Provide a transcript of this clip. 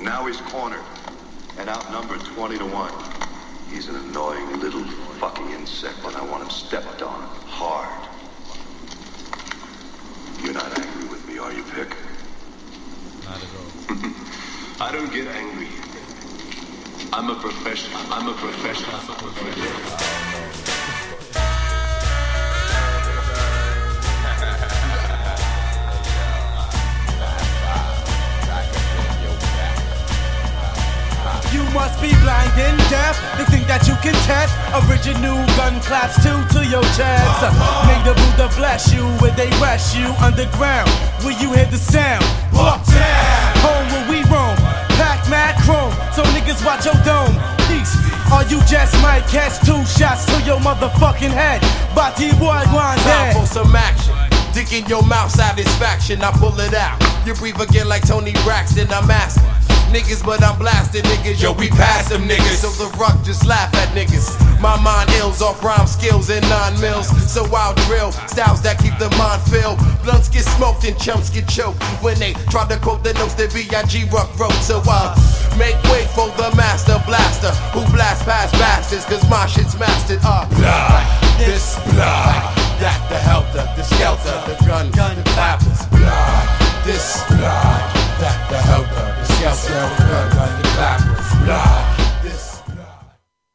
Now he's cornered and outnumbered 20 to 1. He's an annoying little fucking insect and I want him stepped on hard. You're not angry with me, are you, Pick? Not at all. I don't get angry. I'm a professional. You must be blind and deaf to think that you can test original gun claps two to your chest. May the Buddha bless you where they rest you underground. Where you hear the sound? Bucktown, home where we roam. Pack mad chrome, so niggas watch your dome. East, or you just might catch 2 shots to your motherfucking head. Bati boy, one time for some action. Dick in your mouth, satisfaction. I pull it out. You breathe again like Tony Braxton. I'm asking niggas, but I'm blasting niggas. Yo, we pass them niggas. So the rock just laugh at niggas. My mind ills off rhyme skills and 9 mils. So I'll drill styles that keep the mind filled. Blunts get smoked and chumps get choked when they try to quote the notes that B.I.G. Ruck wrote. So make way for the master blaster who blast past bastards, cause my shit's mastered. Blah, this, blah, that, the helter, the skelter, the gun